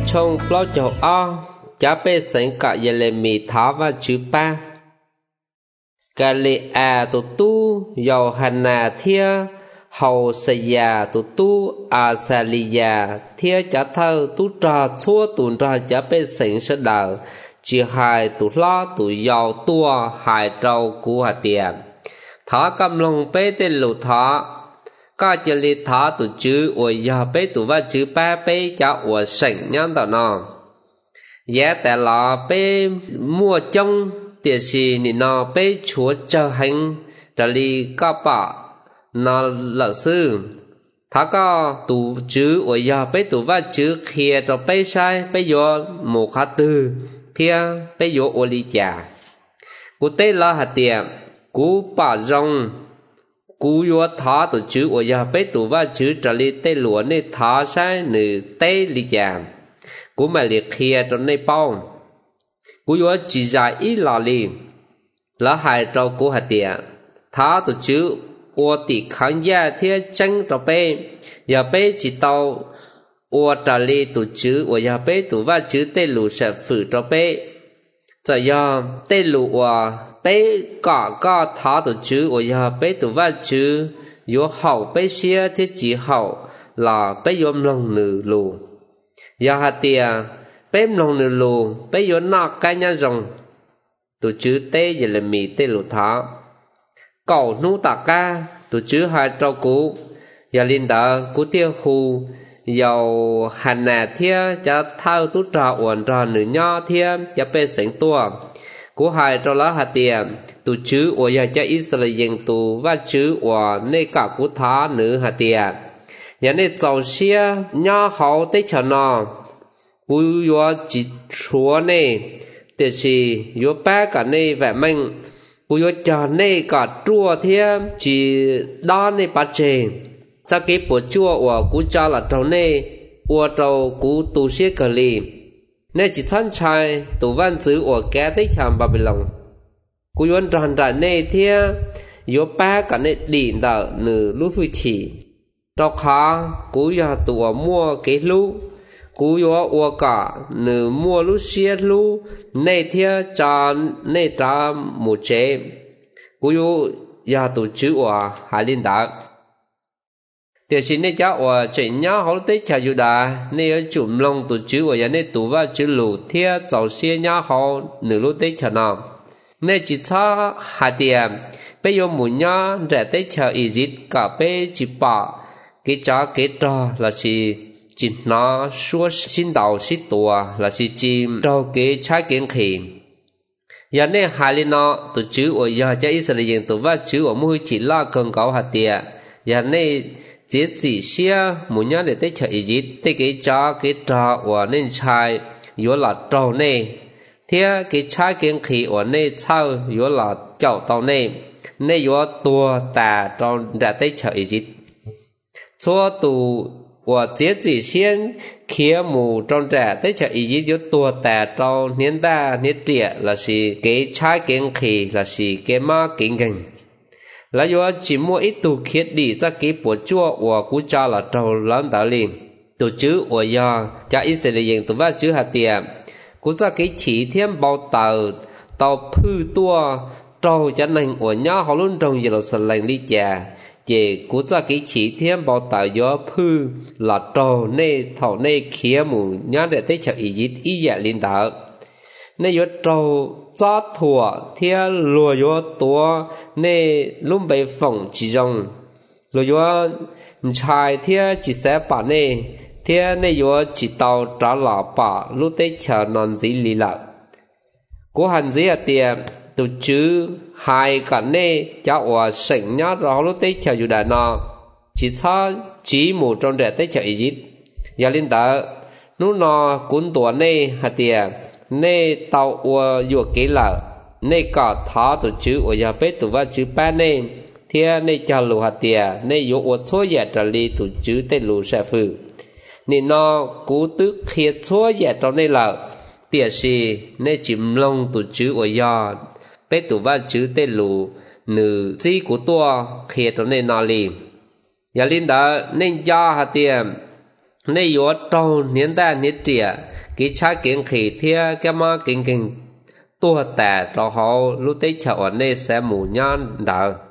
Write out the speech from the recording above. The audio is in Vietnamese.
trong bao châu o chả bê sánh cả giờ lệ mì tháo và chữ ba cả lệ tụ tu giàu hành thia hầu sài tụ tu salia thia chả thâu tu trà xua tụ trà chả bê sánh sẽ đào chỉ hai tụ lo tụ giàu tua hai trâu cú hạt tiền thả cầm lòng bê tên lụ thả có chỉ li thả tụ chữ ở giờ bê tụ và chữ ba bê cho ở sảnh nhân tao nọ giá tại là bê mua trong tiền gì nị nọ bê chúa chờ hành trả li có bỏ nó lỡ sư thả có tụ chữ ở giờ bê tụ và chữ kia cho bê sai bê vô một khá tư thia bê vô ở li chả cú tê là hạt tiền cú bỏ rong cú yo thả tổ chữ ở nhà bế tụ và chữ trả li tê lúa nên thả sai nữ tê li chạm cú mà liệt kia trong này bao cú yo chỉ dài ít lò li là hai trâu cú hạt tiền thả tổ chữ ở tỷ kháng gia thiết tranh trâu bê nhà bế chỉ tàu ở trả li tổ chữ ở nhà bế tụ và chữ tê lúa sẽ phử trâu bê giờ giờ tê lúa bế có thả tổ chữ ở nhà bế tụ và chữ yếu hậu bế xia thiết chỉ hậu là bế yếm lòng nữ lù giờ hạt tiền bế lòng nữ lù bế yếu nọ cái nhà rồng tổ chữ tê giờ là mì tê lù thả cầu nú tạ ca tổ chữ hai trâu cú giờ linh đỡ cú tiêu hù dầu hành thia cho thao tú trà uẩn trà nữ nho thia cho bế sánh tua cú hai trâu lá hạt tiền tụ chữ ở nhà cha Israel tụ và chữ ở nơi cả cú thá nữ hạt tiền nhà nơi giàu xia nhà hậu tết chờ nọ cú yo chỉ chúa này thì gì yo ba cả nơi vẻ mình cú yo chờ nơi cả chùa thêm chỉ đo nơi ba chè sau cái bộ chùa ở cú cha là trâu này ở trâu cú tụ xia cờ lì nên chỉ thân trai tụ văn chữ ở cái tết chàm Babylon cú yon tròn tràn này thia yo ba cả này đỉnh đỡ nữ lúc vui chỉ đó khó cú yo tụ mua cái lú cú yo ở cả nữ mua lú xia lú này thia cho này trả một chế cú yo tụ chữ ở Hải Liên Đảo thì xin này cháu ở chuyện nhớ hậu tết chào dù đã này ở chùm lông tụ chữ ở nhà này tụ vào chữ lù thia giàu xia nhớ hậu nữ lúc tết chào nào này chỉ cho hạt tiền bây giờ muốn nhớ rẻ tết chào ý dịch cả bây chỉ bỏ cái chó cái trò là chỉ nó xua xin đầu xin tùa là chim trâu cái trái kiến khỉ giờ này hai lên nó tụ chữ ở nhà cha Israel tụ vào chữ ở mũi chỉ lo cần có hạt tiền giờ này chỉ xia muốn nhớ để tết chợ ý dịch tết cái chó cái trò ở nên trái yếu là trâu này thế cái trái kiến khí ở nên sau yếu là chậu tàu này nên yếu tua tà trong đã tết chợ ý dịch số tụ ở chỉ xiên kia mù trong trẻ tết chợ ý dịch yếu tua tà trong niên ta niên trẻ là gì cái trái kiến khí là gì cái má kiến gành là do chỉ mua ít tụ khiết đi ra cái bộ chua của cú cha là trâu lớn đạo liền tụ chữ của do cha Israel tụ va chữ hạt tiền cú ra cái chỉ thêm bao tàu phư tua trâu cho nên của nhau họ luôn trong giờ là lành lý già về cú ra cái chỉ thêm bao tàu do phư là trâu nê thầu nê kia mù nhớ để tới chợ ý dịch ý dạ liên đạo nê do trâu gió thua thia lùa yo tua nê lúc bề phòng chỉ rong lùa yo chài thia chỉ sẽ bà nê thia nê yo chỉ tàu trả lọ bà lúc tết chờ non dĩ lì lợ cố hành dĩ tiền tụ chữ hai cả nê cháu ở sảnh nhá rồi lúc tết chờ dù đà nọ chỉ cho chỉ một trong trẻ tết chờ ý dịch giờ linh đỡ lúc nọ cuốn tua nê hạt tiền nê tàu ua yuộc kế lợ nê cả thả tổ chữ ở nhà bếp tụ và chữ ba nê thia nê cho lù hạt tiền nê yuộc ua số giả trả li tổ chữ tê lù sẽ phử nê nó cú tức khiết số giả trong nê lợ tiền gì nê chìm lông tổ chữ ở nhà bếp tụ và chữ tê lù nữ gì của tua khiết trong nê nọ li nhà linh đã nên cho hạt tiền nê yuộc trong niên ta niên trẻ cái cha kiến khỉ thia cái mà kinh kinh tua tẻ cho họ lúc đấy chợ ở đây sẽ mù nhon đỡ